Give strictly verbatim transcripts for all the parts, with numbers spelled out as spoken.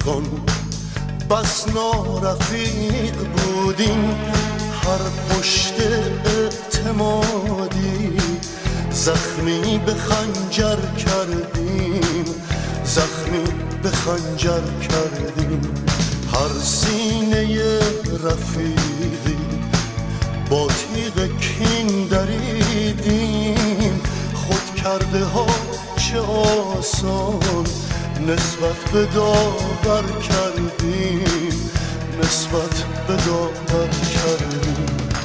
رفیقان بس نارفیق بودیم، هر پشت اعتمادی زخمی به خنجر کردیم، زخمی به خنجر کردیم. هر سینه رفیقی با تیغ کین دریدیم، خود کرده ها چه آسان نسبت به داور کردیم، نسبت به داور کردیم.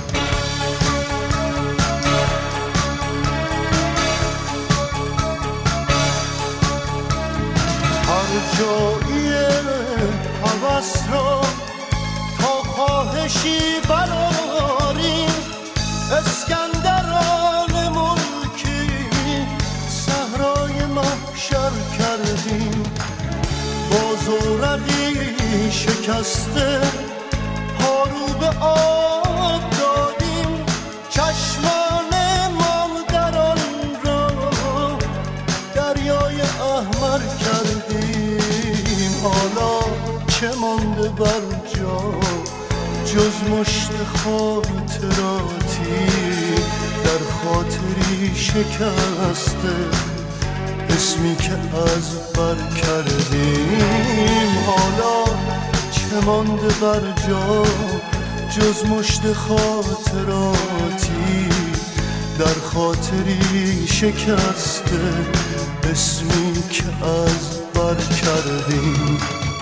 هر جایی هوس را تا خواهشی براریم، اسکندران ملکی صحرای محشر کردیم. با زورقی شکسته پارو به آب دادیم، چشمان مادران را دریای احمر کردیم. حالا چه مانده بر جا جز مشت خاطراتی، در خاطری شکسته اسمی که از بر کردیم. حالا چه مانده بر جا جز مشت خاطراتی، در خاطری شکسته اسمی که از بر کردیم.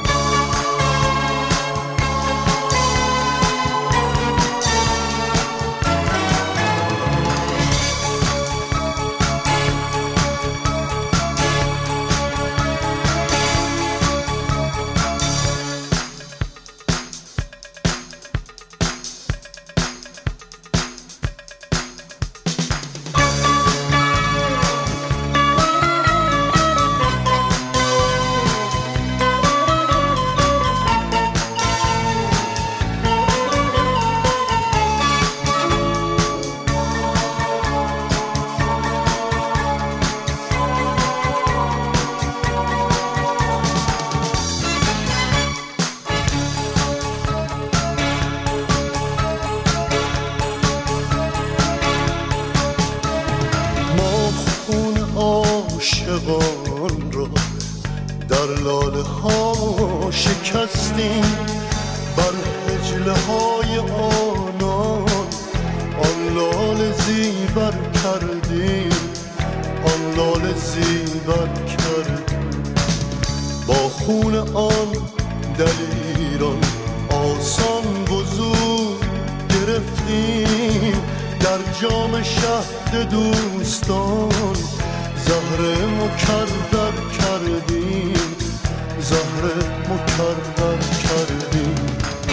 عاشقان را در لاله ها شکستیم، بر حجله های آنان آن لاله زیبر کردیم، آن لاله زیبر کردیم. با خون آن دلیران آسان وضو گرفتیم، در جام شهد دوستان زهر مکرر کردیم، زهر مکرر کردیم.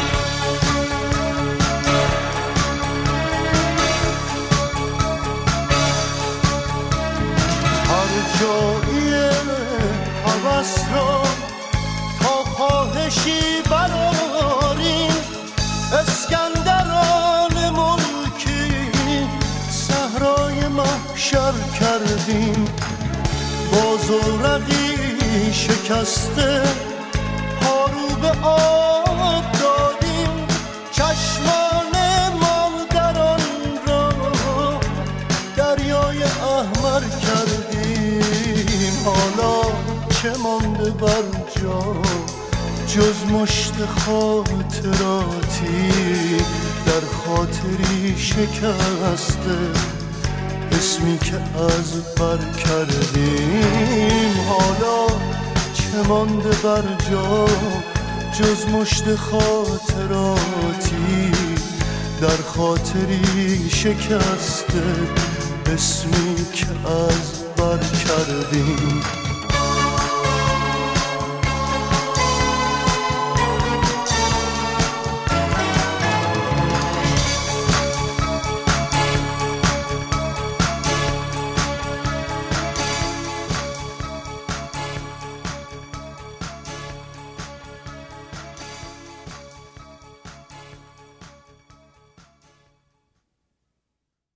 هر جایی هوس را تا خواهشی براریم، اسکندران ملکی صحرای محشر کردیم. با زورقی شکسته پارو به آب دادیم، چشمان مادران را دریای احمر کردیم. حالا چه مانده بر جا جز مشت خاطراتی، در خاطری شکسته اسمی که از بر کردیم. حالا چه مانده بر جا جز مشت خاطراتی، در خاطری شکسته اسمی که از بر کردیم.